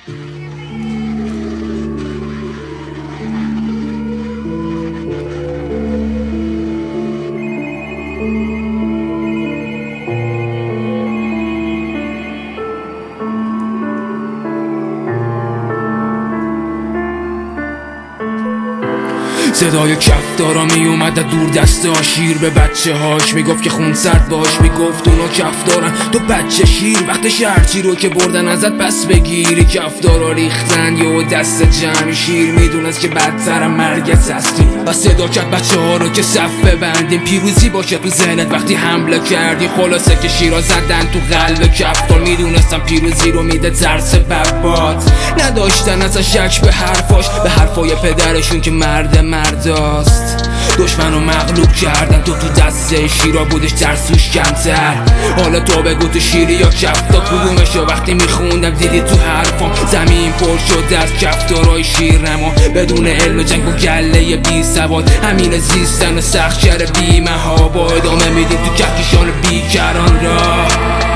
صدای کفتارا می اومد دور دسته ها، شیر به بچه هاش میگفت که خون سرد باش، میگفت اونا کفتارن تو بچه شیر، وقتش هرچی رو که بردن ازت پس بگیری. کفتارا ریختن یه دست جمع، شیر میدونست که بدترم مرگت هستی و صدا کرد بچه ها رو که صف ببندیم، پیروزی باشه تو ذهنت وقتی حمله کردی. خلاصه که شیرا زدن تو قلب کفتار، میدونستم پیروزی رو میده ترس ببات، نداشتن ازش شک به حرفاش، به حرفای پدرشون که مرداست. دشمنو مغلوب کردن، تو دسته شیرا بودش ترسوش کمتر. حالا تو بگو تو شیری یا کفتا کدومشو؟ وقتی میخوندم دیدی تو حرفام زمین پر شده از کفتارای شیرنما، بدون علم جنگ و گله بی سواد. همین زیستن سخت شر بی مها، با ادامه میدیم تو کهکشان بیکران را.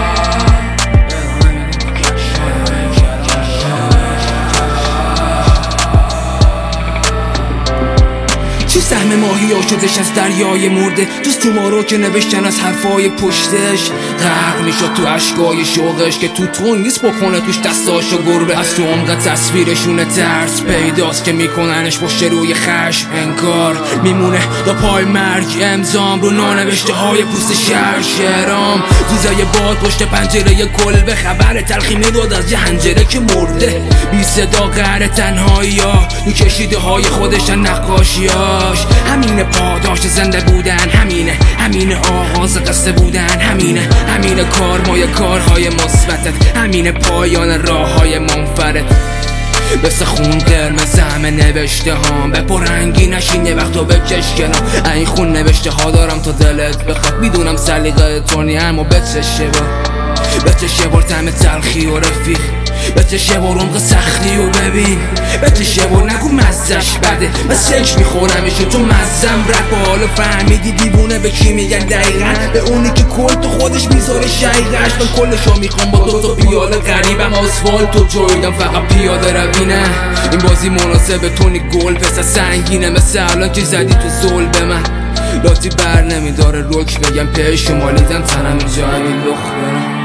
چه سهم ماهی ها شدش از دریای مرده، جز تو ما رو که نوشتن از حرفای پشتش. غرق میشد تو عشقای شوقش که تو تون نیست بکنه توش دستاشو گربه. از تو عمق تصویرشون ترس پیداست که میکننش پشت روی خشم انکار. میمونه تا پای مرگ امضام رو نانوشته های پوست شهرام. زوزای باد پشت پنجره کلبه خبر تلخی میداد از یه حنجره که مرده. بی صدا قهر تنهایی ها تو کشیده های خودشن نقاشی ها. همین پاداش زنده بودن، همین آغاز قصه بودن، همین کارمای کارهای مثبتت، همین پایان راههای منفرد. بس خون قرمز همه نوشته هام، به پررنگی نشین یه وقت رو بکش کنار. این خون نوشته ها دارم تا دلت بخواد، میدونم سلیقه تونی اما بچشه بار طعم تلخی و رفیق، بچشه بار عمق سختی و ببین، بچشه بار نگو مزش بده. من سنج میخورمشون تو مزم رد با حالا فهمیدی دیوونه به کی میگن دقیقا؟ به اونی که کل تو خودش میذاره شیقش. من کلشو میخوام با دوتا پیاله غریبم، آسفالتو جویدم فقط پیاده روینه. این بازی مناسب تونی گل پس سنگینه، مثل الان که زدی تو زل به من لاتی بر نمیداره رک بگم پیش شمالیدن تنم جایی لخ برم.